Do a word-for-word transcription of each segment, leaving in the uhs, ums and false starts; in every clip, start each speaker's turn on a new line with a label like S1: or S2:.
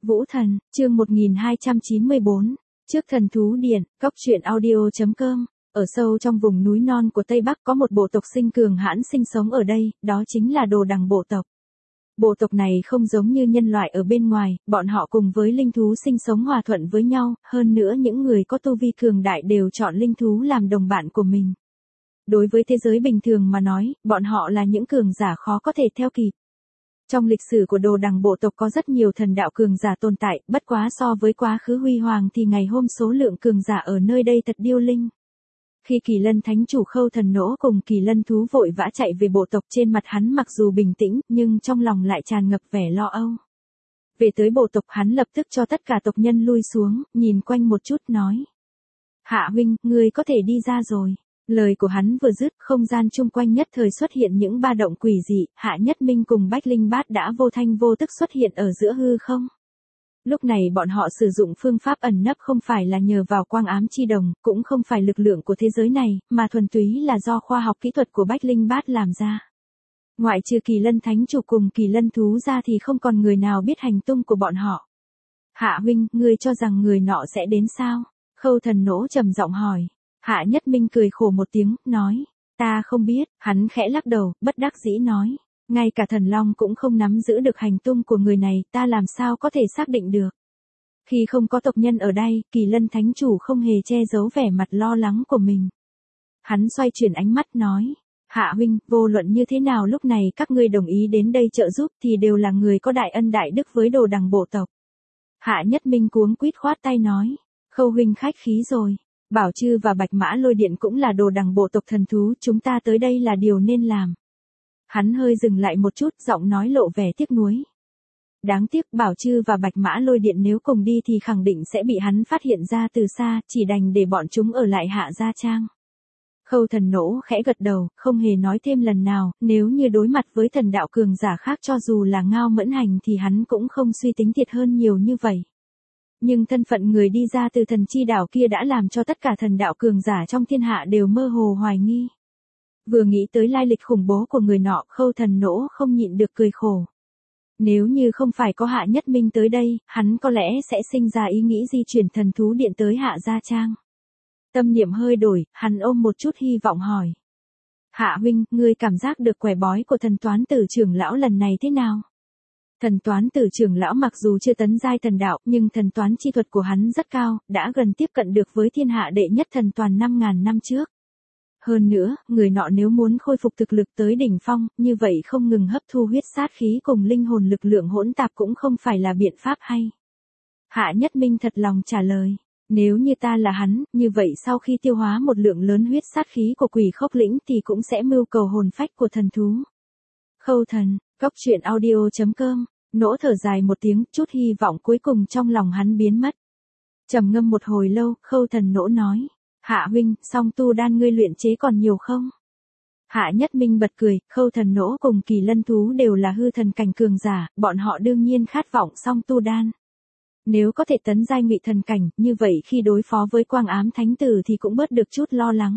S1: Vũ Thần, chương một nghìn hai trăm chín mươi bốn, trước thần thú điện, cóc truyện audio.com. Ở sâu trong vùng núi non của Tây Bắc có một bộ tộc sinh cường hãn sinh sống ở đây, đó chính là Đồ Đằng bộ tộc. Bộ tộc này không giống như nhân loại ở bên ngoài, bọn họ cùng với linh thú sinh sống hòa thuận với nhau, hơn nữa những người có tu vi cường đại đều chọn linh thú làm đồng bạn của mình. Đối với thế giới bình thường mà nói, bọn họ là những cường giả khó có thể theo kịp. Trong lịch sử của Đồ Đằng bộ tộc có rất nhiều thần đạo cường giả tồn tại, bất quá so với quá khứ huy hoàng thì ngày hôm số lượng cường giả ở nơi đây thật điêu linh. Khi Kỳ Lân Thánh chủ Khâu Thần Nỗ cùng Kỳ Lân thú vội vã chạy về bộ tộc, trên mặt hắn mặc dù bình tĩnh, nhưng trong lòng lại tràn ngập vẻ lo âu. Về tới bộ tộc, hắn lập tức cho tất cả tộc nhân lui xuống, nhìn quanh một chút nói: "Hạ huynh, ngươi có thể đi ra rồi." Lời của hắn vừa dứt, không gian chung quanh nhất thời xuất hiện những ba động quỷ dị, Hạ Nhất Minh cùng Bách Linh Bát đã vô thanh vô tức xuất hiện ở giữa hư không. Lúc này bọn họ sử dụng phương pháp ẩn nấp không phải là nhờ vào quang ám chi đồng, cũng không phải lực lượng của thế giới này, mà thuần túy là do khoa học kỹ thuật của Bách Linh Bát làm ra. Ngoại trừ Kỳ Lân Thánh chủ cùng Kỳ Lân thú ra thì không còn người nào biết hành tung của bọn họ. "Hạ huynh, ngươi cho rằng người nọ sẽ đến sao?" Khâu Thần Nỗ trầm giọng hỏi. Hạ Nhất Minh cười khổ một tiếng, nói: "Ta không biết." Hắn khẽ lắc đầu, bất đắc dĩ nói: "Ngay cả thần long cũng không nắm giữ được hành tung của người này, ta làm sao có thể xác định được." Khi không có tộc nhân ở đây, Kỳ Lân Thánh chủ không hề che giấu vẻ mặt lo lắng của mình. Hắn xoay chuyển ánh mắt nói: "Hạ huynh, vô luận như thế nào lúc này các ngươi đồng ý đến đây trợ giúp thì đều là người có đại ân đại đức với Đồ Đằng bộ tộc." Hạ Nhất Minh cuống quýt khoát tay nói: "Khâu huynh khách khí rồi. Bảo Chư và Bạch Mã Lôi Điện cũng là Đồ Đằng bộ tộc thần thú, chúng ta tới đây là điều nên làm." Hắn hơi dừng lại một chút, giọng nói lộ vẻ tiếc nuối. Đáng tiếc Bảo Chư và Bạch Mã Lôi Điện nếu cùng đi thì khẳng định sẽ bị hắn phát hiện ra từ xa, chỉ đành để bọn chúng ở lại Hạ Gia Trang. Khâu Thần Nỗ khẽ gật đầu, không hề nói thêm lần nào, nếu như đối mặt với thần đạo cường giả khác cho dù là Ngao Mẫn Hành thì hắn cũng không suy tính thiệt hơn nhiều như vậy. Nhưng thân phận người đi ra từ thần chi đảo kia đã làm cho tất cả thần đạo cường giả trong thiên hạ đều mơ hồ hoài nghi. Vừa nghĩ tới lai lịch khủng bố của người nọ, Khâu Thần Nỗ không nhịn được cười khổ. Nếu như không phải có Hạ Nhất Minh tới đây, hắn có lẽ sẽ sinh ra ý nghĩ di chuyển thần thú điện tới Hạ Gia Trang. Tâm niệm hơi đổi, hắn ôm một chút hy vọng hỏi: "Hạ huynh, ngươi cảm giác được quẻ bói của thần toán tử trưởng lão lần này thế nào?" Thần toán tử trưởng lão mặc dù chưa tấn giai thần đạo, nhưng thần toán chi thuật của hắn rất cao, đã gần tiếp cận được với thiên hạ đệ nhất thần toàn năm ngàn năm trước. Hơn nữa, người nọ nếu muốn khôi phục thực lực tới đỉnh phong, như vậy không ngừng hấp thu huyết sát khí cùng linh hồn lực lượng hỗn tạp cũng không phải là biện pháp hay. Hạ Nhất Minh thật lòng trả lời: "Nếu như ta là hắn, như vậy sau khi tiêu hóa một lượng lớn huyết sát khí của Quỷ Khốc Lĩnh thì cũng sẽ mưu cầu hồn phách của thần thú." Khâu Thần, cóc truyện audio.com. Nỗ thở dài một tiếng, chút hy vọng cuối cùng trong lòng hắn biến mất. Trầm ngâm một hồi lâu, Khâu Thần Nỗ nói: "Hạ huynh, song tu đan ngươi luyện chế còn nhiều không?" Hạ Nhất Minh bật cười, Khâu Thần Nỗ cùng Kỳ Lân thú đều là hư thần cảnh cường giả, bọn họ đương nhiên khát vọng song tu đan. Nếu có thể tấn giai ngụy thần cảnh, như vậy khi đối phó với Quang Ám Thánh tử thì cũng bớt được chút lo lắng.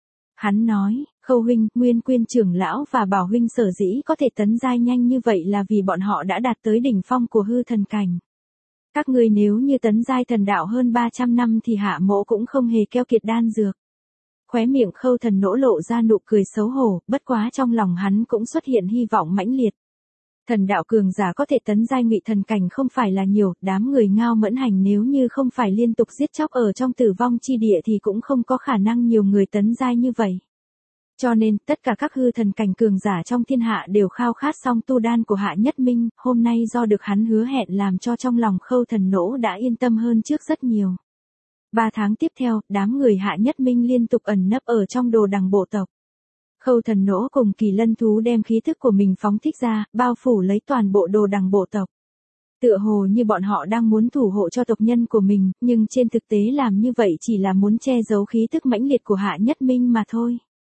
S1: Hắn nói: "Khâu huynh, Nguyên Quyên trưởng lão và Bảo huynh sở dĩ có thể tấn giai nhanh như vậy là vì bọn họ đã đạt tới đỉnh phong của hư thần cảnh. Các ngươi nếu như tấn giai thần đạo hơn ba trăm năm thì Hạ mỗ cũng không hề keo kiệt đan dược." Khóe miệng Khâu Thần Nỗ lộ ra nụ cười xấu hổ, bất quá trong lòng hắn cũng xuất hiện hy vọng mãnh liệt. Thần đạo cường giả có thể tấn giai ngụy thần cảnh không phải là nhiều, đám người Ngao Mẫn Hành nếu như không phải liên tục giết chóc ở trong tử vong chi địa thì cũng không có khả năng nhiều người tấn giai như vậy. Cho nên, tất cả các hư thần cảnh cường giả trong thiên hạ đều khao khát song tu đan của Hạ Nhất Minh, hôm nay do được hắn hứa hẹn làm cho trong lòng Khâu Thần Nỗ đã yên tâm hơn trước rất nhiều. Ba tháng tiếp theo, đám người Hạ Nhất Minh liên tục ẩn nấp ở trong Đồ Đằng bộ tộc. Khâu Thần Nỗ cùng Kỳ Lân thú đem khí thức của mình phóng thích ra, bao phủ lấy toàn bộ Đồ Đằng bộ tộc. Tựa hồ như bọn họ đang muốn thủ hộ cho tộc nhân của mình, nhưng trên thực tế làm như vậy chỉ là muốn che giấu khí thức mãnh liệt của Hạ Nhất Minh mà thôi.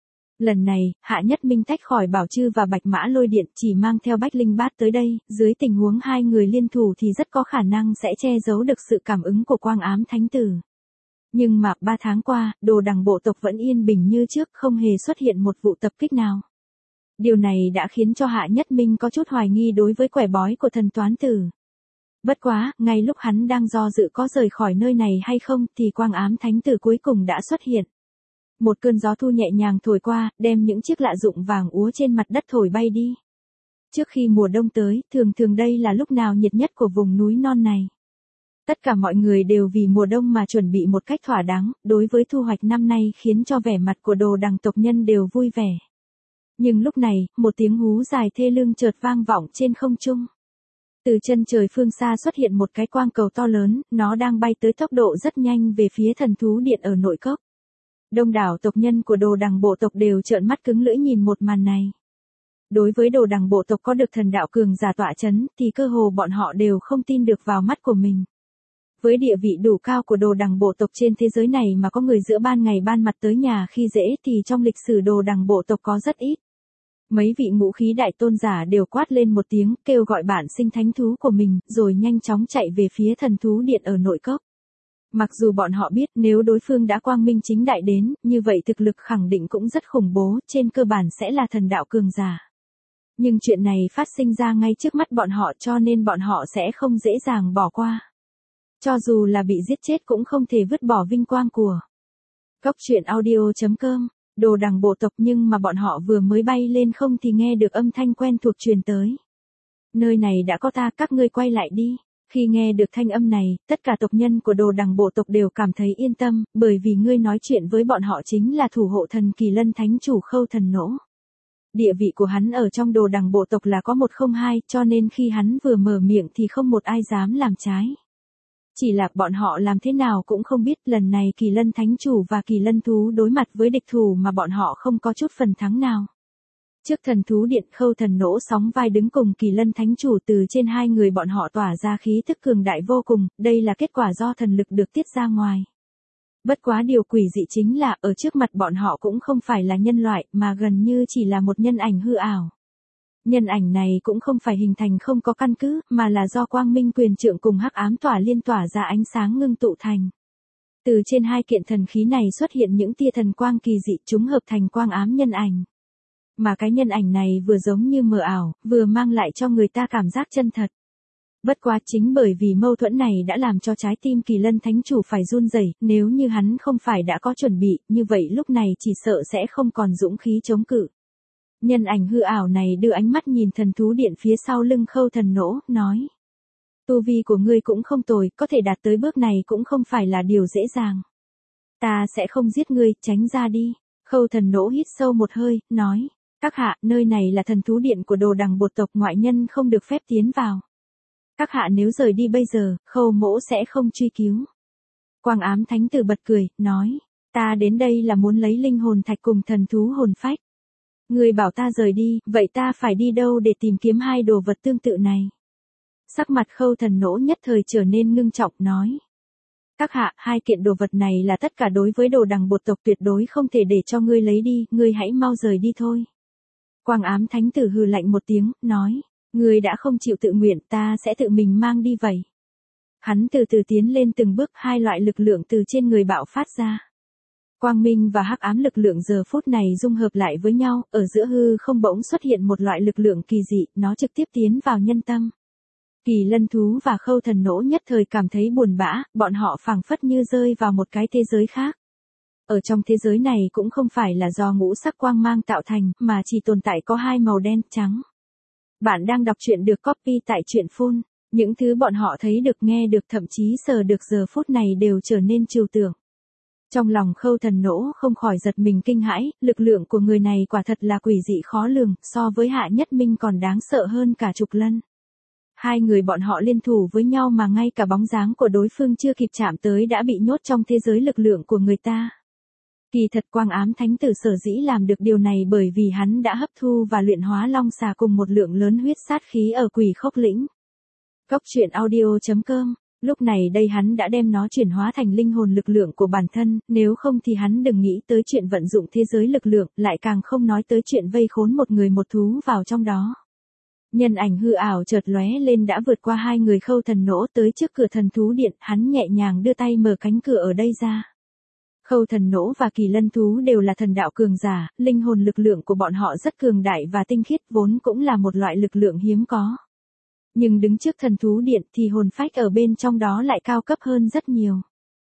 S1: Lần này, Hạ Nhất Minh tách khỏi Bảo Chư và Bạch Mã Lôi Điện, chỉ mang theo Bách Linh Bát tới đây, dưới tình huống hai người liên thủ thì rất có khả năng sẽ che giấu được sự cảm ứng của Quang Ám Thánh tử. Nhưng mà, ba tháng qua, Đồ Đằng bộ tộc vẫn yên bình như trước, không hề xuất hiện một vụ tập kích nào. Điều này đã khiến cho Hạ Nhất Minh có chút hoài nghi đối với quẻ bói của thần toán tử. Bất quá, ngay lúc hắn đang do dự có rời khỏi nơi này hay không thì quang ám thánh tử cuối cùng đã xuất hiện. Một cơn gió thu nhẹ nhàng thổi qua, đem những chiếc lạ dụng vàng úa trên mặt đất thổi bay đi. Trước khi mùa đông tới, thường thường đây là lúc nào nhiệt nhất của vùng núi non này. Tất cả mọi người đều vì mùa đông mà chuẩn bị một cách thỏa đáng, đối với thu hoạch năm nay khiến cho vẻ mặt của Đồ Đằng tộc nhân đều vui vẻ. Nhưng lúc này, một tiếng hú dài thê lương chợt vang vọng trên không trung. Từ chân trời phương xa xuất hiện một cái quang cầu to lớn, nó đang bay tới tốc độ rất nhanh về phía thần thú điện ở nội cốc. Đông đảo tộc nhân của Đồ Đằng bộ tộc đều trợn mắt cứng lưỡi nhìn một màn này. Đối với Đồ Đằng bộ tộc có được thần đạo cường giả tọa chấn thì cơ hồ bọn họ đều không tin được vào mắt của mình. Với địa vị đủ cao của Đồ Đằng bộ tộc trên thế giới này mà có người giữa ban ngày ban mặt tới nhà khi dễ thì trong lịch sử Đồ Đằng bộ tộc có rất ít. Mấy vị ngũ khí đại tôn giả đều quát lên một tiếng kêu gọi bản sinh thánh thú của mình rồi nhanh chóng chạy về phía thần thú điện ở nội cốc. Mặc dù bọn họ biết nếu đối phương đã quang minh chính đại đến, như vậy thực lực khẳng định cũng rất khủng bố, trên cơ bản sẽ là thần đạo cường giả. Nhưng chuyện này phát sinh ra ngay trước mắt bọn họ cho nên bọn họ sẽ không dễ dàng bỏ qua. Cho dù là bị giết chết cũng không thể vứt bỏ vinh quang của. Cốc truyện audio chấm com, Đồ Đằng bộ tộc nhưng mà bọn họ vừa mới bay lên không thì nghe được âm thanh quen thuộc truyền tới. Nơi này đã có ta, các ngươi quay lại đi. Khi nghe được thanh âm này, tất cả tộc nhân của Đồ Đằng bộ tộc đều cảm thấy yên tâm, bởi vì ngươi nói chuyện với bọn họ chính là thủ hộ thần Kỳ Lân Thánh Chủ Khâu Thần Nỗ. Địa vị của hắn ở trong Đồ Đằng bộ tộc là có một không hai, cho nên khi hắn vừa mở miệng thì không một ai dám làm trái. Chỉ là bọn họ làm thế nào cũng không biết lần này Kỳ Lân Thánh Chủ và Kỳ Lân Thú đối mặt với địch thủ mà bọn họ không có chút phần thắng nào. Trước thần thú điện Khâu Thần Nỗ sóng vai đứng cùng Kỳ Lân Thánh Chủ, từ trên hai người bọn họ tỏa ra khí tức cường đại vô cùng, đây là kết quả do thần lực được tiết ra ngoài. Bất quá điều quỷ dị chính là ở trước mặt bọn họ cũng không phải là nhân loại mà gần như chỉ là một nhân ảnh hư ảo. Nhân ảnh này cũng không phải hình thành không có căn cứ mà là do quang minh quyền trượng cùng hắc ám tỏa liên tỏa ra ánh sáng ngưng tụ thành. Từ trên hai kiện thần khí này xuất hiện những tia thần quang kỳ dị chúng hợp thành quang ám nhân ảnh. Mà cái nhân ảnh này vừa giống như mờ ảo, vừa mang lại cho người ta cảm giác chân thật. Bất quá chính bởi vì mâu thuẫn này đã làm cho trái tim Kỳ Lân Thánh Chủ phải run rẩy, nếu như hắn không phải đã có chuẩn bị, như vậy lúc này chỉ sợ sẽ không còn dũng khí chống cự. Nhân ảnh hư ảo này đưa ánh mắt nhìn thần thú điện phía sau lưng Khâu Thần Nỗ, nói. Tu vi của ngươi cũng không tồi, có thể đạt tới bước này cũng không phải là điều dễ dàng. Ta sẽ không giết ngươi, tránh ra đi. Khâu Thần Nỗ hít sâu một hơi, nói. Các hạ, nơi này là thần thú điện của Đồ Đằng bộ tộc, ngoại nhân không được phép tiến vào. Các hạ nếu rời đi bây giờ, Khâu mỗ sẽ không truy cứu. Quang ám thánh tử bật cười, nói. Ta đến đây là muốn lấy linh hồn thạch cùng thần thú hồn phách. Người bảo ta rời đi, vậy ta phải đi đâu để tìm kiếm hai đồ vật tương tự này? Sắc mặt Khâu Thần Nỗ nhất thời trở nên ngưng trọng, nói. Các hạ, hai kiện đồ vật này là tất cả đối với Đồ Đằng bộ tộc, tuyệt đối không thể để cho ngươi lấy đi, ngươi hãy mau rời đi thôi. Quang ám thánh tử hừ lạnh một tiếng, nói. Ngươi đã không chịu tự nguyện, ta sẽ tự mình mang đi vậy. Hắn từ từ tiến lên từng bước, hai loại lực lượng từ trên người bạo phát ra. Quang minh và hắc ám lực lượng giờ phút này dung hợp lại với nhau, ở giữa hư không bỗng xuất hiện một loại lực lượng kỳ dị, nó trực tiếp tiến vào nhân tâm. Kỳ Lân Thú và Khâu Thần Nỗ nhất thời cảm thấy buồn bã, bọn họ phảng phất như rơi vào một cái thế giới khác. Ở trong thế giới này cũng không phải là do ngũ sắc quang mang tạo thành, mà chỉ tồn tại có hai màu đen, trắng. Bạn đang đọc truyện được copy tại truyện phun. Những thứ bọn họ thấy được, nghe được, thậm chí sờ được giờ phút này đều trở nên trừu tượng. Trong lòng Khâu Thần Nỗ không khỏi giật mình kinh hãi, lực lượng của người này quả thật là quỷ dị khó lường, so với Hạ Nhất Minh còn đáng sợ hơn cả Trục Lân. Hai người bọn họ liên thủ với nhau mà ngay cả bóng dáng của đối phương chưa kịp chạm tới đã bị nhốt trong thế giới lực lượng của người ta. Kỳ thật Quang ám thánh tử sở dĩ làm được điều này bởi vì hắn đã hấp thu và luyện hóa long xà cùng một lượng lớn huyết sát khí ở Quỷ Khốc lĩnh. Cốc truyện audio chấm com. Lúc này đây hắn đã đem nó chuyển hóa thành linh hồn lực lượng của bản thân, nếu không thì hắn đừng nghĩ tới chuyện vận dụng thế giới lực lượng, lại càng không nói tới chuyện vây khốn một người một thú vào trong đó. Nhân ảnh hư ảo chợt lóe lên đã vượt qua hai người Khâu Thần Nỗ tới trước cửa thần thú điện, hắn nhẹ nhàng đưa tay mở cánh cửa ở đây ra. Khâu Thần Nỗ và Kỳ Lân Thú đều là thần đạo cường giả, linh hồn lực lượng của bọn họ rất cường đại và tinh khiết, vốn cũng là một loại lực lượng hiếm có. Nhưng đứng trước thần thú điện thì hồn phách ở bên trong đó lại cao cấp hơn rất nhiều.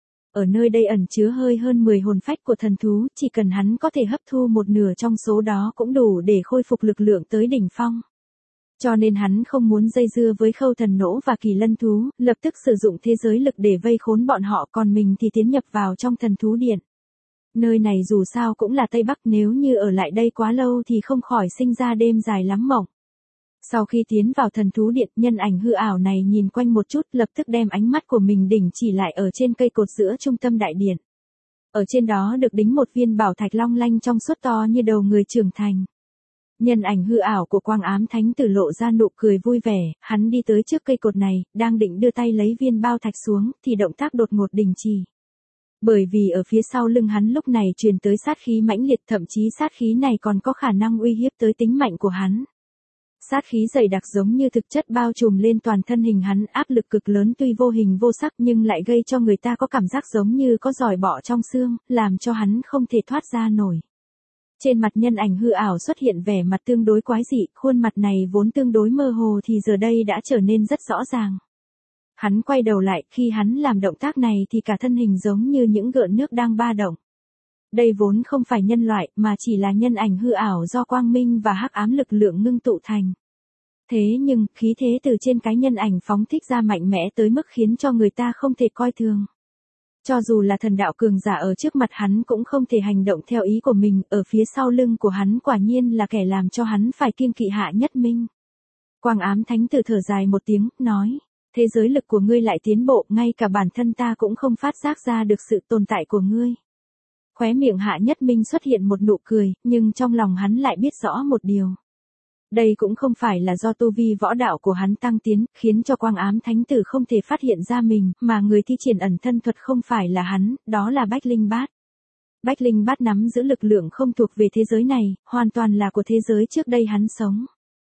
S1: Ở nơi đây ẩn chứa hơi hơn mười hồn phách của thần thú, chỉ cần hắn có thể hấp thu một nửa trong số đó cũng đủ để khôi phục lực lượng tới đỉnh phong. Cho nên hắn không muốn dây dưa với Khâu Thần Nỗ và Kỳ Lân Thú, lập tức sử dụng thế giới lực để vây khốn bọn họ, còn mình thì tiến nhập vào trong thần thú điện. Nơi này dù sao cũng là Tây Bắc, nếu như ở lại đây quá lâu thì không khỏi sinh ra đêm dài lắm mộng. Sau khi tiến vào thần thú điện, nhân ảnh hư ảo này nhìn quanh một chút, lập tức đem ánh mắt của mình đỉnh chỉ lại ở trên cây cột giữa trung tâm đại điện. Ở trên đó được đính một viên bảo thạch long lanh trong suốt to như đầu người trưởng thành. Nhân ảnh hư ảo của Quang Ám Thánh Tử lộ ra nụ cười vui vẻ, hắn đi tới trước cây cột này, đang định đưa tay lấy viên bao thạch xuống, thì động tác đột ngột đình chỉ. Bởi vì ở phía sau lưng hắn lúc này truyền tới sát khí mãnh liệt, thậm chí sát khí này còn có khả năng uy hiếp tới tính mạnh của hắn. Sát khí dày đặc giống như thực chất bao trùm lên toàn thân hình hắn, áp lực cực lớn tuy vô hình vô sắc nhưng lại gây cho người ta có cảm giác giống như có giòi bọ trong xương, làm cho hắn không thể thoát ra nổi. Trên mặt nhân ảnh hư ảo xuất hiện vẻ mặt tương đối quái dị, khuôn mặt này vốn tương đối mơ hồ thì giờ đây đã trở nên rất rõ ràng. Hắn quay đầu lại, khi hắn làm động tác này thì cả thân hình giống như những gợn nước đang ba động. Đây vốn không phải nhân loại, mà chỉ là nhân ảnh hư ảo do quang minh và hắc ám lực lượng ngưng tụ thành. Thế nhưng, khí thế từ trên cái nhân ảnh phóng thích ra mạnh mẽ tới mức khiến cho người ta không thể coi thường. Cho dù là thần đạo cường giả ở trước mặt hắn cũng không thể hành động theo ý của mình, ở phía sau lưng của hắn quả nhiên là kẻ làm cho hắn phải kiêng kỵ Hạ Nhất Minh. Quang Ám Thánh Tử thở dài một tiếng, nói, thế giới lực của ngươi lại tiến bộ, ngay cả bản thân ta cũng không phát giác ra được sự tồn tại của ngươi. Khóe miệng Hạ Nhất Minh xuất hiện một nụ cười, nhưng trong lòng hắn lại biết rõ một điều. Đây cũng không phải là do tu vi võ đạo của hắn tăng tiến, khiến cho Quang Ám Thánh Tử không thể phát hiện ra mình, mà người thi triển ẩn thân thuật không phải là hắn, đó là Bách Linh Bát. Bách Linh Bát nắm giữ lực lượng không thuộc về thế giới này, hoàn toàn là của thế giới trước đây hắn sống.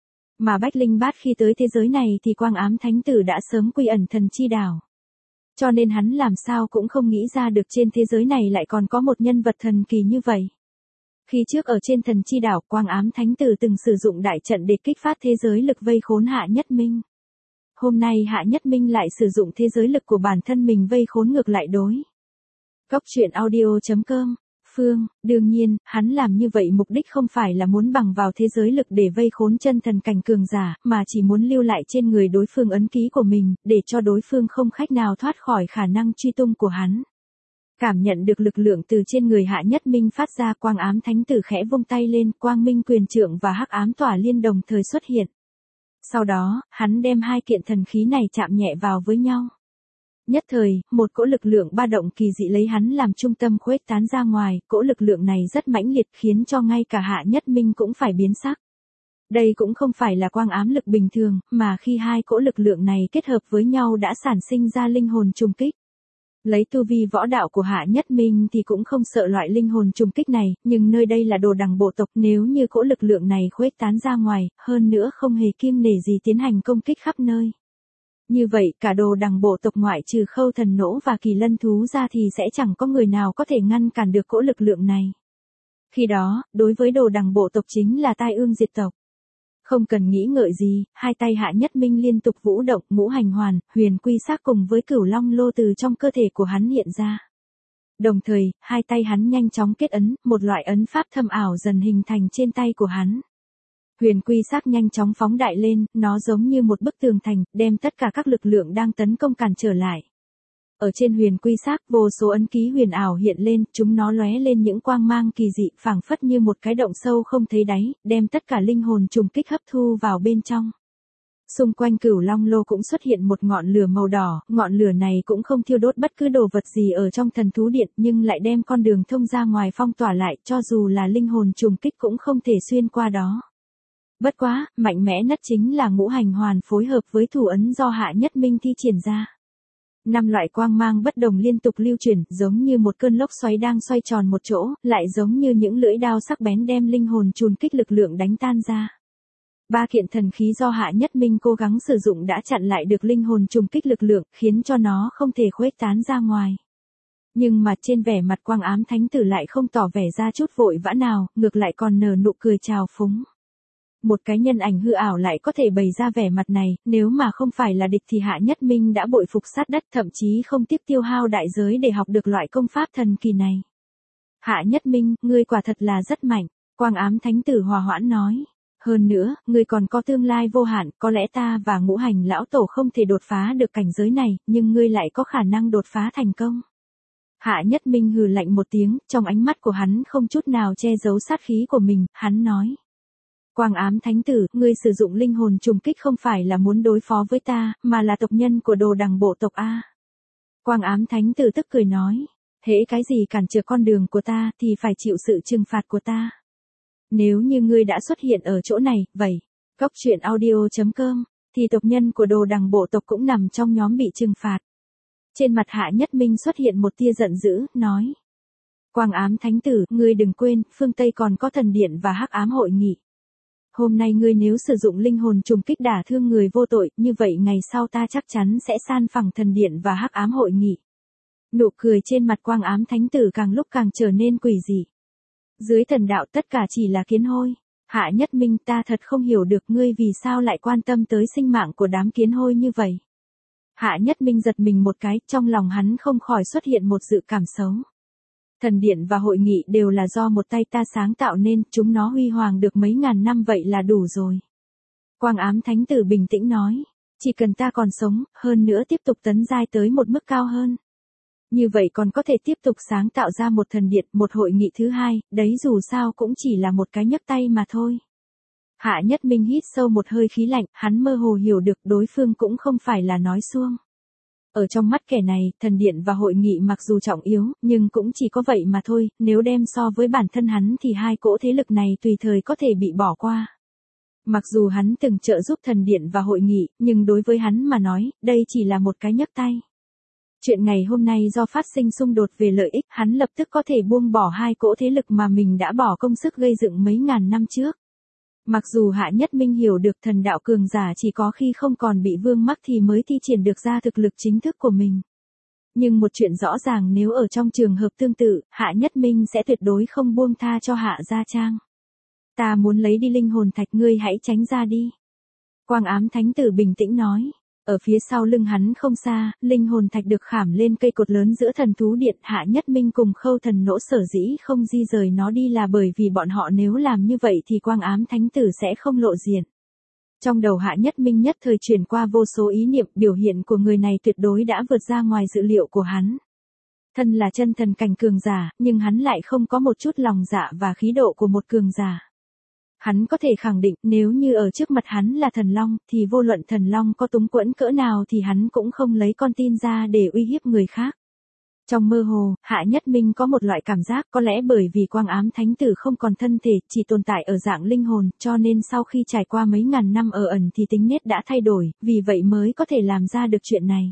S1: Mà Bách Linh Bát khi tới thế giới này thì Quang Ám Thánh Tử đã sớm quy ẩn thần chi đảo. Cho nên hắn làm sao cũng không nghĩ ra được trên thế giới này lại còn có một nhân vật thần kỳ như vậy. Khi trước ở trên thần chi đảo, Quang Ám Thánh Tử từng sử dụng đại trận để kích phát thế giới lực vây khốn Hạ Nhất Minh. Hôm nay Hạ Nhất Minh lại sử dụng thế giới lực của bản thân mình vây khốn ngược lại đối. Cốc truyện audio chấm com Phương, đương nhiên, hắn làm như vậy mục đích không phải là muốn bằng vào thế giới lực để vây khốn chân thần cảnh cường giả, mà chỉ muốn lưu lại trên người đối phương ấn ký của mình, để cho đối phương không cách nào thoát khỏi khả năng truy tung của hắn. Cảm nhận được lực lượng từ trên người Hạ Nhất Minh phát ra, Quang Ám Thánh Tử khẽ vung tay lên, Quang Minh Quyền Trượng và Hắc Ám Tỏa Liên đồng thời xuất hiện. Sau đó, hắn đem hai kiện thần khí này chạm nhẹ vào với nhau. Nhất thời, một cỗ lực lượng ba động kỳ dị lấy hắn làm trung tâm khuếch tán ra ngoài, cỗ lực lượng này rất mãnh liệt khiến cho ngay cả Hạ Nhất Minh cũng phải biến sắc. Đây cũng không phải là quang ám lực bình thường, mà khi hai cỗ lực lượng này kết hợp với nhau đã sản sinh ra linh hồn trùng kích. Lấy tu vi võ đạo của Hạ Nhất Minh thì cũng không sợ loại linh hồn trùng kích này, nhưng nơi đây là đồ đằng bộ tộc, nếu như cỗ lực lượng này khuếch tán ra ngoài, hơn nữa không hề kiêng nể gì tiến hành công kích khắp nơi. Như vậy, cả đồ đằng bộ tộc ngoại trừ Khâu Thần Nỗ và Kỳ Lân Thú ra thì sẽ chẳng có người nào có thể ngăn cản được cỗ lực lượng này. Khi đó, đối với đồ đằng bộ tộc chính là tai ương diệt tộc. Không cần nghĩ ngợi gì, hai tay Hạ Nhất Minh liên tục vũ động, ngũ hành hoàn, huyền quy sắc cùng với cửu long lô từ trong cơ thể của hắn hiện ra. Đồng thời, hai tay hắn nhanh chóng kết ấn, một loại ấn pháp thâm ảo dần hình thành trên tay của hắn. Huyền quy sắc nhanh chóng phóng đại lên, nó giống như một bức tường thành, đem tất cả các lực lượng đang tấn công cản trở lại. Ở trên huyền quy sắc, vô số ấn ký huyền ảo hiện lên, chúng nó lóe lên những quang mang kỳ dị, phảng phất như một cái động sâu không thấy đáy, đem tất cả linh hồn trùng kích hấp thu vào bên trong. Xung quanh cửu long lô cũng xuất hiện một ngọn lửa màu đỏ, ngọn lửa này cũng không thiêu đốt bất cứ đồ vật gì ở trong thần thú điện, nhưng lại đem con đường thông ra ngoài phong tỏa lại, cho dù là linh hồn trùng kích cũng không thể xuyên qua đó. Bất quá, mạnh mẽ nhất chính là ngũ hành hoàn phối hợp với thủ ấn do Hạ Nhất Minh thi triển ra. Năm loại quang mang bất đồng liên tục lưu chuyển, giống như một cơn lốc xoáy đang xoay tròn một chỗ, lại giống như những lưỡi đao sắc bén đem linh hồn chùn kích lực lượng đánh tan ra. Ba kiện thần khí do Hạ Nhất Minh cố gắng sử dụng đã chặn lại được linh hồn trùng kích lực lượng, khiến cho nó không thể khuếch tán ra ngoài. Nhưng mà trên vẻ mặt Quang Ám Thánh Tử lại không tỏ vẻ ra chút vội vã nào, ngược lại còn nở nụ cười trào phúng. Một cái nhân ảnh hư ảo lại có thể bày ra vẻ mặt này, nếu mà không phải là địch thì Hạ Nhất Minh đã bội phục sát đất, thậm chí không tiếc tiêu hao đại giới để học được loại công pháp thần kỳ này. Hạ Nhất Minh, ngươi quả thật là rất mạnh, Quang Ám Thánh Tử hòa hoãn nói. Hơn nữa, ngươi còn có tương lai vô hạn, có lẽ ta và Ngũ Hành lão tổ không thể đột phá được cảnh giới này, nhưng ngươi lại có khả năng đột phá thành công. Hạ Nhất Minh hừ lạnh một tiếng, trong ánh mắt của hắn không chút nào che giấu sát khí của mình, hắn nói. Quang Ám Thánh Tử, ngươi sử dụng linh hồn trùng kích không phải là muốn đối phó với ta, mà là tộc nhân của Đồ Đằng bộ tộc A. Quang Ám Thánh Tử tức cười nói, hễ cái gì cản trở con đường của ta thì phải chịu sự trừng phạt của ta. Nếu như ngươi đã xuất hiện ở chỗ này, vậy, Cốc Truyện Audio chấm com, thì tộc nhân của Đồ Đằng bộ tộc cũng nằm trong nhóm bị trừng phạt. Trên mặt Hạ Nhất Minh xuất hiện một tia giận dữ, nói. Quang Ám Thánh Tử, ngươi đừng quên, phương Tây còn có thần điện và hắc ám hội nghị. Hôm nay ngươi nếu sử dụng linh hồn trùng kích đả thương người vô tội, như vậy ngày sau ta chắc chắn sẽ san phẳng thần điện và hắc ám hội nghị. Nụ cười trên mặt Quang Ám Thánh Tử càng lúc càng trở nên quỷ dị. Dưới thần đạo tất cả chỉ là kiến hôi. Hạ Nhất Minh, ta thật không hiểu được ngươi vì sao lại quan tâm tới sinh mạng của đám kiến hôi như vậy. Hạ Nhất Minh giật mình một cái, trong lòng hắn không khỏi xuất hiện một dự cảm xấu. Thần điện và hội nghị đều là do một tay ta sáng tạo nên, chúng nó huy hoàng được mấy ngàn năm vậy là đủ rồi. Quang Ám Thánh Tử bình tĩnh nói, chỉ cần ta còn sống, hơn nữa tiếp tục tấn giai tới một mức cao hơn. Như vậy còn có thể tiếp tục sáng tạo ra một thần điện, một hội nghị thứ hai, đấy dù sao cũng chỉ là một cái nhấc tay mà thôi. Hạ Nhất Minh hít sâu một hơi khí lạnh, hắn mơ hồ hiểu được đối phương cũng không phải là nói suông. Ở trong mắt kẻ này, thần điện và hội nghị mặc dù trọng yếu, nhưng cũng chỉ có vậy mà thôi, nếu đem so với bản thân hắn thì hai cỗ thế lực này tùy thời có thể bị bỏ qua. Mặc dù hắn từng trợ giúp thần điện và hội nghị, nhưng đối với hắn mà nói, đây chỉ là một cái nhấc tay. Chuyện ngày hôm nay do phát sinh xung đột về lợi ích, hắn lập tức có thể buông bỏ hai cỗ thế lực mà mình đã bỏ công sức gây dựng mấy ngàn năm trước. Mặc dù Hạ Nhất Minh hiểu được thần đạo cường giả chỉ có khi không còn bị vương mắc thì mới thi triển được ra thực lực chính thức của mình. Nhưng một chuyện rõ ràng, nếu ở trong trường hợp tương tự, Hạ Nhất Minh sẽ tuyệt đối không buông tha cho Hạ Gia Trang. Ta muốn lấy đi linh hồn thạch, ngươi hãy tránh ra đi. Quang Ám Thánh Tử bình tĩnh nói. Ở phía sau lưng hắn không xa, linh hồn thạch được khảm lên cây cột lớn giữa thần thú điện. Hạ Nhất Minh cùng Khâu Thần Nỗ sở dĩ không di rời nó đi là bởi vì bọn họ nếu làm như vậy thì Quang Ám Thánh Tử sẽ không lộ diện. Trong đầu Hạ Nhất Minh nhất thời chuyển qua vô số ý niệm, biểu hiện của người này tuyệt đối đã vượt ra ngoài dự liệu của hắn. Thân là chân thần cảnh cường giả, nhưng hắn lại không có một chút lòng dạ và khí độ của một cường giả. Hắn có thể khẳng định nếu như ở trước mặt hắn là thần long, thì vô luận thần long có túng quẫn cỡ nào thì hắn cũng không lấy con tin ra để uy hiếp người khác. Trong mơ hồ, Hạ Nhất Minh có một loại cảm giác có lẽ bởi vì Quang Ám Thánh Tử không còn thân thể, chỉ tồn tại ở dạng linh hồn, cho nên sau khi trải qua mấy ngàn năm ở ẩn thì tính nết đã thay đổi, vì vậy mới có thể làm ra được chuyện này.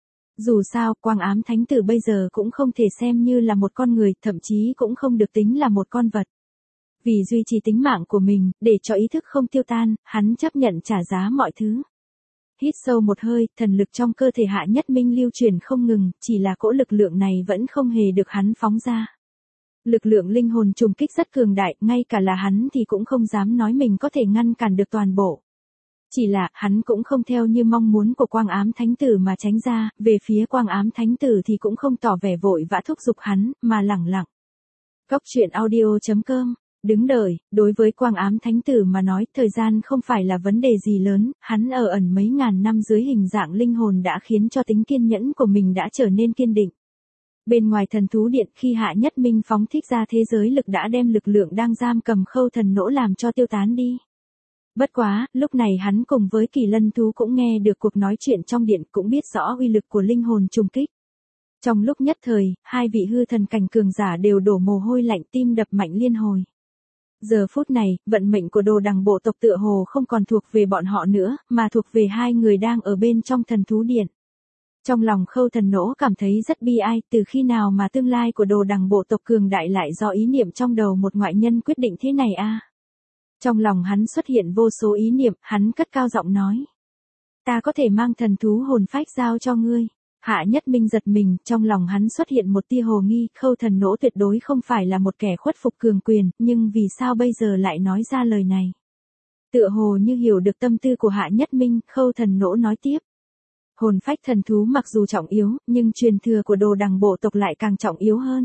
S1: Dù sao, Quang Ám Thánh Tử bây giờ cũng không thể xem như là một con người, thậm chí cũng không được tính là một con vật. Vì duy trì tính mạng của mình, để cho ý thức không tiêu tan, hắn chấp nhận trả giá mọi thứ. Hít sâu một hơi, thần lực trong cơ thể Hạ Nhất Minh lưu truyền không ngừng, chỉ là cỗ lực lượng này vẫn không hề được hắn phóng ra. Lực lượng linh hồn trùng kích rất cường đại, ngay cả là hắn thì cũng không dám nói mình có thể ngăn cản được toàn bộ. Chỉ là, hắn cũng không theo như mong muốn của Quang Ám Thánh Tử mà tránh ra, về phía Quang Ám Thánh Tử thì cũng không tỏ vẻ vội vã thúc giục hắn, mà lẳng lặng. Cốc Truyện Audio chấm com. Đứng đợi, đối với Quang Ám Thánh Tử mà nói, thời gian không phải là vấn đề gì lớn, hắn ở ẩn mấy ngàn năm dưới hình dạng linh hồn đã khiến cho tính kiên nhẫn của mình đã trở nên kiên định. Bên ngoài thần thú điện, khi Hạ Nhất Minh phóng thích ra thế giới lực đã đem lực lượng đang giam cầm Khâu Thần Nỗ làm cho tiêu tán đi. Bất quá, lúc này hắn cùng với Kỳ Lân thú cũng nghe được cuộc nói chuyện trong điện, cũng biết rõ uy lực của linh hồn trùng kích. Trong lúc nhất thời, hai vị hư thần cảnh cường giả đều đổ mồ hôi lạnh, tim đập mạnh liên hồi. Giờ phút này, vận mệnh của Đồ Đằng bộ tộc tựa hồ không còn thuộc về bọn họ nữa, mà thuộc về hai người đang ở bên trong thần thú điện. Trong lòng Khâu Thần Nỗ cảm thấy rất bi ai, từ khi nào mà tương lai của Đồ Đằng bộ tộc cường đại lại do ý niệm trong đầu một ngoại nhân quyết định thế này a? Trong lòng hắn xuất hiện vô số ý niệm, hắn cất cao giọng nói. Ta có thể mang thần thú hồn phách giao cho ngươi. Hạ Nhất Minh giật mình, trong lòng hắn xuất hiện một tia hồ nghi, Khâu Thần Nỗ tuyệt đối không phải là một kẻ khuất phục cường quyền, nhưng vì sao bây giờ lại nói ra lời này? Tựa hồ như hiểu được tâm tư của Hạ Nhất Minh, Khâu Thần Nỗ nói tiếp. Hồn phách thần thú mặc dù trọng yếu, nhưng truyền thừa của đồ đằng bộ tộc lại càng trọng yếu hơn.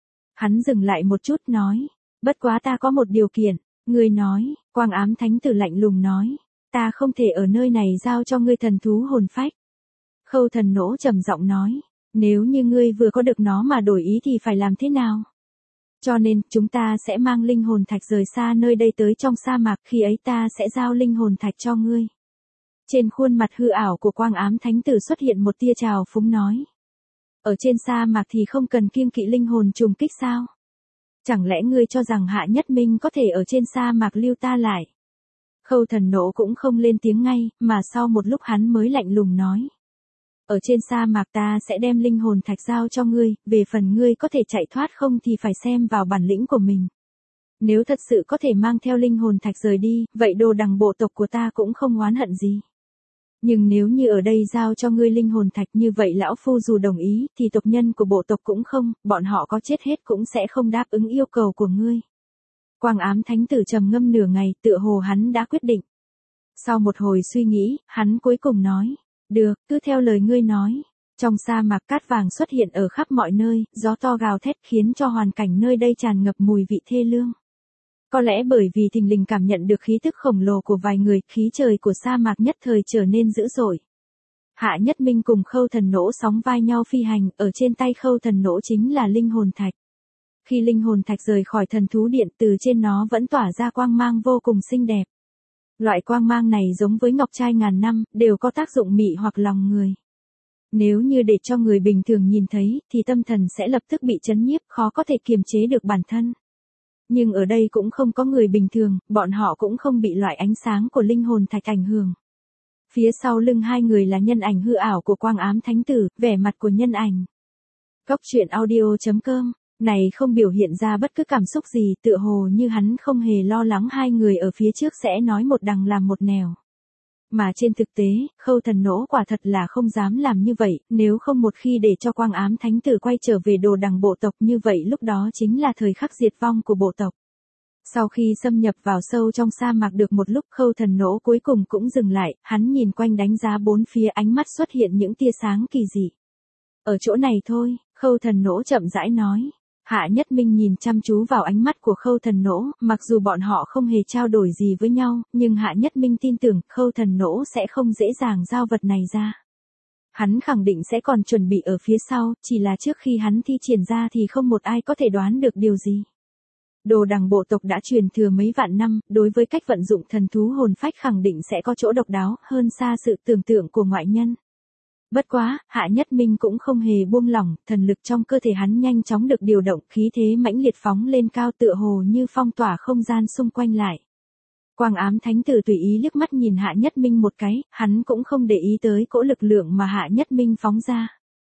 S1: Hắn dừng lại một chút nói, bất quá ta có một điều kiện. Ngươi nói, Quang Ám Thánh Tử lạnh lùng nói, ta không thể ở nơi này giao cho ngươi thần thú hồn phách. Khâu Thần Nỗ trầm giọng nói, nếu như ngươi vừa có được nó mà đổi ý thì phải làm thế nào? Cho nên, chúng ta sẽ mang linh hồn thạch rời xa nơi đây tới trong sa mạc, khi ấy ta sẽ giao linh hồn thạch cho ngươi. Trên khuôn mặt hư ảo của Quang Ám Thánh Tử xuất hiện một tia trào phúng nói. Ở trên sa mạc thì không cần kiêng kỵ linh hồn trùng kích sao? Chẳng lẽ ngươi cho rằng Hạ Nhất Minh có thể ở trên sa mạc lưu ta lại? Khâu Thần Nỗ cũng không lên tiếng ngay, mà sau một lúc hắn mới lạnh lùng nói. Ở trên sa mạc ta sẽ đem linh hồn thạch giao cho ngươi, về phần ngươi có thể chạy thoát không thì phải xem vào bản lĩnh của mình. Nếu thật sự có thể mang theo linh hồn thạch rời đi, vậy đồ đằng bộ tộc của ta cũng không oán hận gì. Nhưng nếu như ở đây giao cho ngươi linh hồn thạch như vậy lão phu dù đồng ý, thì tộc nhân của bộ tộc cũng không, bọn họ có chết hết cũng sẽ không đáp ứng yêu cầu của ngươi. Quang Ám Thánh Tử trầm ngâm nửa ngày, tựa hồ hắn đã quyết định. Sau một hồi suy nghĩ, hắn cuối cùng nói, được, cứ theo lời ngươi nói. Trong sa mạc cát vàng xuất hiện ở khắp mọi nơi, gió to gào thét khiến cho hoàn cảnh nơi đây tràn ngập mùi vị thê lương. Có lẽ bởi vì thình lình cảm nhận được khí tức khổng lồ của vài người, khí trời của sa mạc nhất thời trở nên dữ dội. Hạ Nhất Minh cùng Khâu Thần Nỗ sóng vai nhau phi hành, ở trên tay Khâu Thần Nỗ chính là linh hồn thạch. Khi linh hồn thạch rời khỏi thần thú điện, từ trên nó vẫn tỏa ra quang mang vô cùng xinh đẹp. Loại quang mang này giống với ngọc trai ngàn năm, đều có tác dụng mị hoặc lòng người. Nếu như để cho người bình thường nhìn thấy, thì tâm thần sẽ lập tức bị chấn nhiếp, khó có thể kiềm chế được bản thân. Nhưng ở đây cũng không có người bình thường, bọn họ cũng không bị loại ánh sáng của linh hồn thạch ảnh hưởng. Phía sau lưng hai người là nhân ảnh hư ảo của Quang Ám Thánh Tử, vẻ mặt của nhân ảnh. Góc truyện audio chấm com, này không biểu hiện ra bất cứ cảm xúc gì, tựa hồ như hắn không hề lo lắng hai người ở phía trước sẽ nói một đằng làm một nẻo. Mà trên thực tế, Khâu Thần Nỗ quả thật là không dám làm như vậy, nếu không một khi để cho Quang Ám Thánh Tử quay trở về đồ đằng bộ tộc như vậy lúc đó chính là thời khắc diệt vong của bộ tộc. Sau khi xâm nhập vào sâu trong sa mạc được một lúc, Khâu Thần Nỗ cuối cùng cũng dừng lại, hắn nhìn quanh đánh giá bốn phía, ánh mắt xuất hiện những tia sáng kỳ dị. Ở chỗ này thôi, Khâu Thần Nỗ chậm rãi nói. Hạ Nhất Minh nhìn chăm chú vào ánh mắt của Khâu Thần Nỗ, mặc dù bọn họ không hề trao đổi gì với nhau, nhưng Hạ Nhất Minh tin tưởng Khâu Thần Nỗ sẽ không dễ dàng giao vật này ra. Hắn khẳng định sẽ còn chuẩn bị ở phía sau, chỉ là trước khi hắn thi triển ra thì không một ai có thể đoán được điều gì. Đồ đằng bộ tộc đã truyền thừa mấy vạn năm, đối với cách vận dụng thần thú hồn phách khẳng định sẽ có chỗ độc đáo hơn xa sự tưởng tượng của ngoại nhân. Bất quá, Hạ Nhất Minh cũng không hề buông lỏng, thần lực trong cơ thể hắn nhanh chóng được điều động, khí thế mãnh liệt phóng lên cao tựa hồ như phong tỏa không gian xung quanh lại. Quang Ám Thánh Tử tùy ý liếc mắt nhìn Hạ Nhất Minh một cái, hắn cũng không để ý tới cỗ lực lượng mà Hạ Nhất Minh phóng ra.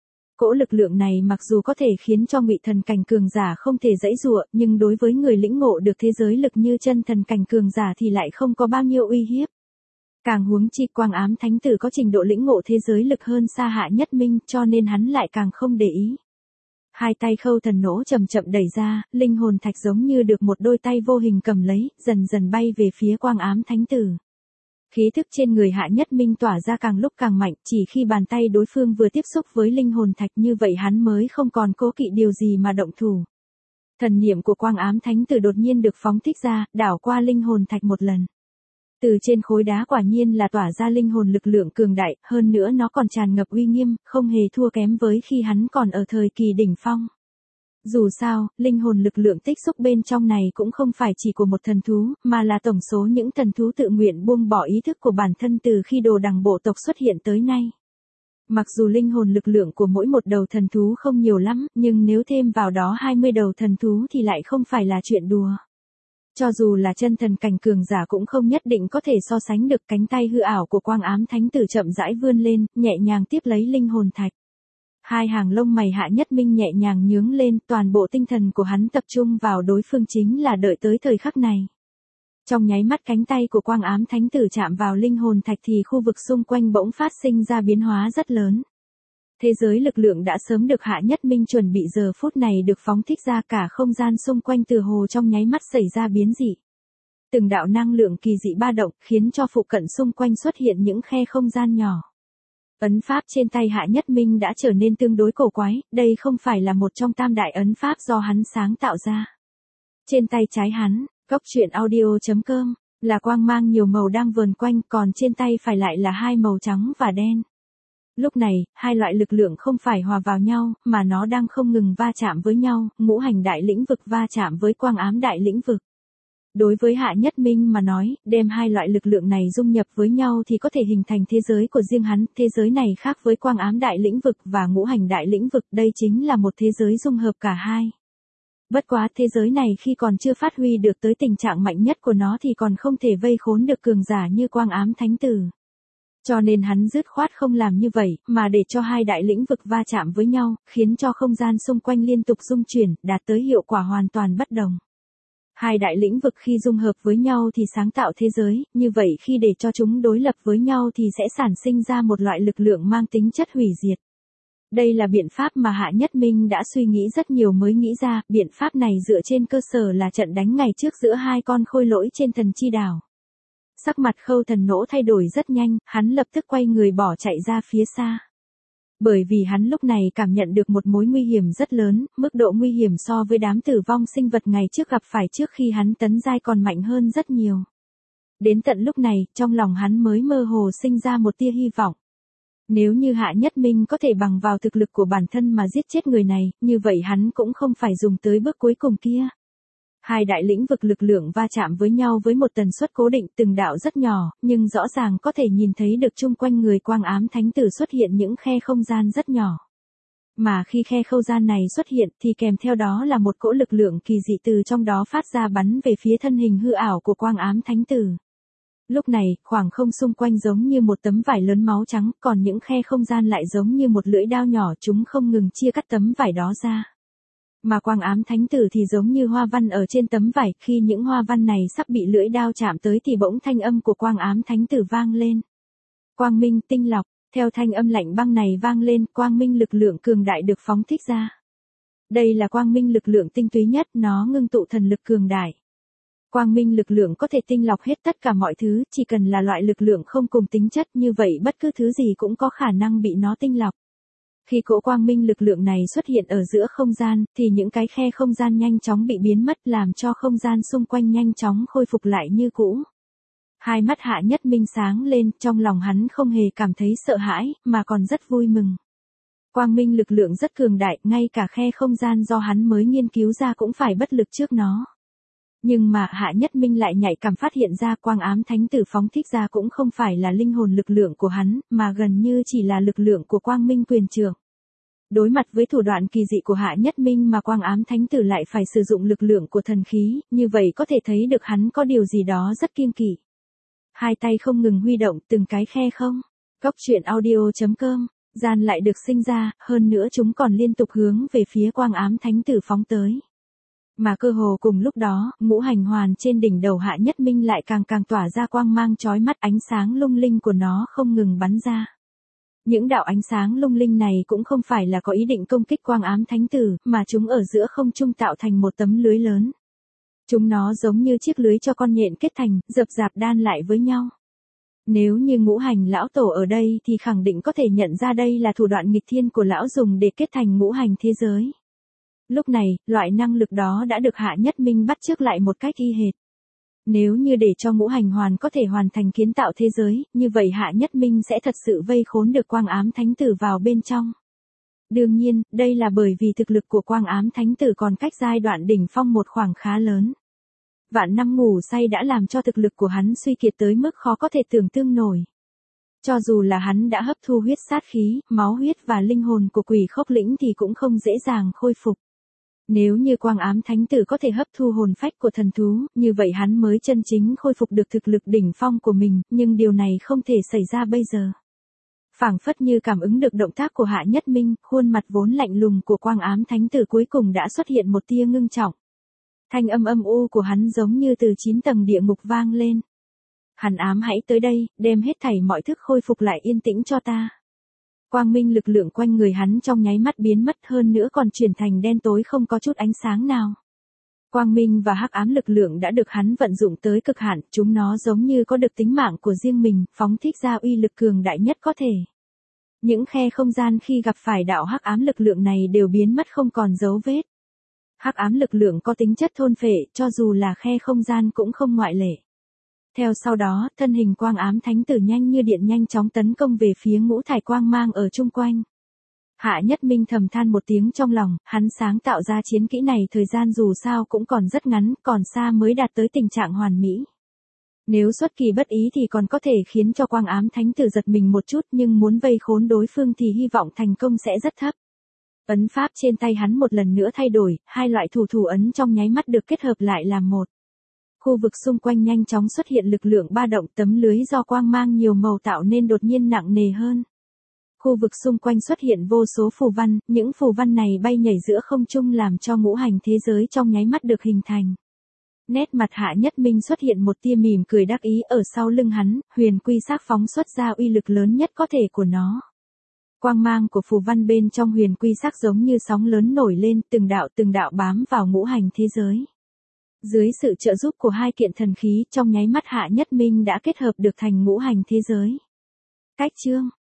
S1: Cỗ lực lượng này mặc dù có thể khiến cho ngụy thần cảnh cường giả không thể giãy giụa, nhưng đối với người lĩnh ngộ được thế giới lực như chân thần cảnh cường giả thì lại không có bao nhiêu uy hiếp. Càng huống chi Quang Ám Thánh Tử có trình độ lĩnh ngộ thế giới lực hơn xa Hạ Nhất Minh, cho nên hắn lại càng không để ý. Hai tay Khâu Thần Nỗ chậm chậm đẩy ra, linh hồn thạch giống như được một đôi tay vô hình cầm lấy, dần dần bay về phía Quang Ám Thánh Tử. Khí thức trên người Hạ Nhất Minh tỏa ra càng lúc càng mạnh, chỉ khi bàn tay đối phương vừa tiếp xúc với linh hồn thạch như vậy hắn mới không còn cố kỵ điều gì mà động thủ. Thần niệm của Quang Ám Thánh Tử đột nhiên được phóng thích ra, đảo qua linh hồn thạch một lần. Từ trên khối đá quả nhiên là tỏa ra linh hồn lực lượng cường đại, hơn nữa nó còn tràn ngập uy nghiêm, không hề thua kém với khi hắn còn ở thời kỳ đỉnh phong. Dù sao, linh hồn lực lượng tích xúc bên trong này cũng không phải chỉ của một thần thú, mà là tổng số những thần thú tự nguyện buông bỏ ý thức của bản thân từ khi đồ đằng bộ tộc xuất hiện tới nay. Mặc dù linh hồn lực lượng của mỗi một đầu thần thú không nhiều lắm, nhưng nếu thêm vào đó hai mươi đầu thần thú thì lại không phải là chuyện đùa. Cho dù là chân thần cảnh cường giả cũng không nhất định có thể so sánh được. Cánh tay hư ảo của Quang Ám Thánh Tử chậm rãi vươn lên, nhẹ nhàng tiếp lấy linh hồn thạch. Hai hàng lông mày Hạ Nhất Minh nhẹ nhàng nhướng lên, toàn bộ tinh thần của hắn tập trung vào đối phương chính là đợi tới thời khắc này. Trong nháy mắt cánh tay của Quang Ám Thánh Tử chạm vào linh hồn thạch thì khu vực xung quanh bỗng phát sinh ra biến hóa rất lớn. Thế giới lực lượng đã sớm được Hạ Nhất Minh chuẩn bị giờ phút này được phóng thích ra, cả không gian xung quanh tựa hồ trong nháy mắt xảy ra biến dị. từng đạo năng lượng kỳ dị ba động, khiến cho phụ cận xung quanh xuất hiện những khe không gian nhỏ. Ấn pháp trên tay Hạ Nhất Minh đã trở nên tương đối cổ quái, đây không phải là một trong tam đại ấn pháp do hắn sáng tạo ra. Trên tay trái hắn, Cốc Truyện Audio chấm com, là quang mang nhiều màu đang vờn quanh, còn trên tay phải lại là hai màu trắng và đen. Lúc này, hai loại lực lượng không phải hòa vào nhau, mà nó đang không ngừng va chạm với nhau, ngũ hành đại lĩnh vực va chạm với quang ám đại lĩnh vực. Đối với Hạ Nhất Minh mà nói, đem hai loại lực lượng này dung nhập với nhau thì có thể hình thành thế giới của riêng hắn, thế giới này khác với quang ám đại lĩnh vực và ngũ hành đại lĩnh vực, đây chính là một thế giới dung hợp cả hai. Bất quá thế giới này khi còn chưa phát huy được tới tình trạng mạnh nhất của nó thì còn không thể vây khốn được cường giả như quang ám thánh tử. Cho nên hắn dứt khoát không làm như vậy, mà để cho hai đại lĩnh vực va chạm với nhau, khiến cho không gian xung quanh liên tục rung chuyển, đạt tới hiệu quả hoàn toàn bất đồng. Hai đại lĩnh vực khi dung hợp với nhau thì sáng tạo thế giới, như vậy khi để cho chúng đối lập với nhau thì sẽ sản sinh ra một loại lực lượng mang tính chất hủy diệt. Đây là biện pháp mà Hạ Nhất Minh đã suy nghĩ rất nhiều mới nghĩ ra, biện pháp này dựa trên cơ sở là trận đánh ngày trước giữa hai con khôi lỗi trên thần chi đảo. Sắc mặt Khâu Thần Nỗ thay đổi rất nhanh, hắn lập tức quay người bỏ chạy ra phía xa. Bởi vì hắn lúc này cảm nhận được một mối nguy hiểm rất lớn, mức độ nguy hiểm so với đám tử vong sinh vật ngày trước gặp phải trước khi hắn tấn giai còn mạnh hơn rất nhiều. Đến tận lúc này, trong lòng hắn mới mơ hồ sinh ra một tia hy vọng. Nếu như Hạ Nhất Minh có thể bằng vào thực lực của bản thân mà giết chết người này, như vậy hắn cũng không phải dùng tới bước cuối cùng kia. Hai đại lĩnh vực lực lượng va chạm với nhau với một tần suất cố định, từng đạo rất nhỏ, nhưng rõ ràng có thể nhìn thấy được chung quanh người quang ám thánh tử xuất hiện những khe không gian rất nhỏ. Mà khi khe không gian này xuất hiện thì kèm theo đó là một cỗ lực lượng kỳ dị từ trong đó phát ra bắn về phía thân hình hư ảo của quang ám thánh tử. Lúc này, khoảng không xung quanh giống như một tấm vải lớn máu trắng, còn những khe không gian lại giống như một lưỡi dao nhỏ, chúng không ngừng chia cắt tấm vải đó ra. Mà quang ám thánh tử thì giống như hoa văn ở trên tấm vải, khi những hoa văn này sắp bị lưỡi dao chạm tới thì bỗng thanh âm của quang ám thánh tử vang lên. Quang minh tinh lọc, theo thanh âm lạnh băng này vang lên, quang minh lực lượng cường đại được phóng thích ra. Đây là quang minh lực lượng tinh túy nhất, nó ngưng tụ thần lực cường đại. Quang minh lực lượng có thể tinh lọc hết tất cả mọi thứ, chỉ cần là loại lực lượng không cùng tính chất, như vậy bất cứ thứ gì cũng có khả năng bị nó tinh lọc. Khi cỗ quang minh lực lượng này xuất hiện ở giữa không gian, thì những cái khe không gian nhanh chóng bị biến mất, làm cho không gian xung quanh nhanh chóng khôi phục lại như cũ. Hai mắt Hạ Nhất Minh sáng lên, trong lòng hắn không hề cảm thấy sợ hãi, mà còn rất vui mừng. Quang minh lực lượng rất cường đại, ngay cả khe không gian do hắn mới nghiên cứu ra cũng phải bất lực trước nó. Nhưng mà Hạ Nhất Minh lại nhạy cảm phát hiện ra quang ám thánh tử phóng thích ra cũng không phải là linh hồn lực lượng của hắn, mà gần như chỉ là lực lượng của quang minh quyền trượng. Đối mặt với thủ đoạn kỳ dị của Hạ Nhất Minh mà quang ám thánh tử lại phải sử dụng lực lượng của thần khí, như vậy có thể thấy được hắn có điều gì đó rất kiêng kỵ. Hai tay không ngừng huy động từng cái khe không. Cốc Truyện Audio chấm com, gian lại được sinh ra, hơn nữa chúng còn liên tục hướng về phía quang ám thánh tử phóng tới. Mà cơ hồ cùng lúc đó, ngũ hành hoàn trên đỉnh đầu Hạ Nhất Minh lại càng càng tỏa ra quang mang chói mắt, ánh sáng lung linh của nó không ngừng bắn ra. Những đạo ánh sáng lung linh này cũng không phải là có ý định công kích quang ám thánh tử, mà chúng ở giữa không trung tạo thành một tấm lưới lớn. Chúng nó giống như chiếc lưới cho con nhện kết thành, rập rạp đan lại với nhau. Nếu như ngũ hành lão tổ ở đây thì khẳng định có thể nhận ra đây là thủ đoạn nghịch thiên của lão dùng để kết thành ngũ hành thế giới. Lúc này, loại năng lực đó đã được Hạ Nhất Minh bắt chước lại một cách y hệt. Nếu như để cho ngũ hành hoàn có thể hoàn thành kiến tạo thế giới, như vậy Hạ Nhất Minh sẽ thật sự vây khốn được quang ám thánh tử vào bên trong. Đương nhiên, đây là bởi vì thực lực của quang ám thánh tử còn cách giai đoạn đỉnh phong một khoảng khá lớn. Vạn năm ngủ say đã làm cho thực lực của hắn suy kiệt tới mức khó có thể tưởng tượng nổi. Cho dù là hắn đã hấp thu huyết sát khí, máu huyết và linh hồn của quỷ khốc lĩnh thì cũng không dễ dàng khôi phục. Nếu như quang ám thánh tử có thể hấp thu hồn phách của thần thú, như vậy hắn mới chân chính khôi phục được thực lực đỉnh phong của mình, nhưng điều này không thể xảy ra bây giờ. Phảng phất như cảm ứng được động tác của Hạ Nhất Minh, khuôn mặt vốn lạnh lùng của quang ám thánh tử cuối cùng đã xuất hiện một tia ngưng trọng. Thanh âm âm u của hắn giống như từ chín tầng địa ngục vang lên. Hàn ám hãy tới đây, đem hết thảy mọi thức khôi phục lại yên tĩnh cho ta. Quang minh lực lượng quanh người hắn trong nháy mắt biến mất, hơn nữa còn chuyển thành đen tối không có chút ánh sáng nào. Quang minh và hắc ám lực lượng đã được hắn vận dụng tới cực hạn, chúng nó giống như có được tính mạng của riêng mình, phóng thích ra uy lực cường đại nhất có thể. Những khe không gian khi gặp phải đạo hắc ám lực lượng này đều biến mất không còn dấu vết. Hắc ám lực lượng có tính chất thôn phệ, cho dù là khe không gian cũng không ngoại lệ. Theo sau đó, thân hình quang ám thánh tử nhanh như điện nhanh chóng tấn công về phía ngũ thải quang mang ở chung quanh. Hạ Nhất Minh thầm than một tiếng trong lòng, hắn sáng tạo ra chiến kỹ này thời gian dù sao cũng còn rất ngắn, còn xa mới đạt tới tình trạng hoàn mỹ. Nếu xuất kỳ bất ý thì còn có thể khiến cho quang ám thánh tử giật mình một chút, nhưng muốn vây khốn đối phương thì hy vọng thành công sẽ rất thấp. Ấn pháp trên tay hắn một lần nữa thay đổi, hai loại thủ thủ ấn trong nháy mắt được kết hợp lại làm một. Khu vực xung quanh nhanh chóng xuất hiện lực lượng ba động, tấm lưới do quang mang nhiều màu tạo nên đột nhiên nặng nề hơn. Khu vực xung quanh xuất hiện vô số phù văn, những phù văn này bay nhảy giữa không trung làm cho ngũ hành thế giới trong nháy mắt được hình thành. Nét mặt Hạ Nhất Minh xuất hiện một tia mỉm cười đắc ý, ở sau lưng hắn, huyền quy sắc phóng xuất ra uy lực lớn nhất có thể của nó. Quang mang của phù văn bên trong huyền quy sắc giống như sóng lớn nổi lên, từng đạo từng đạo bám vào ngũ hành thế giới. Dưới sự trợ giúp của hai kiện thần khí, trong nháy mắt Hạ Nhất Minh đã kết hợp được thành ngũ hành thế giới. Cách chương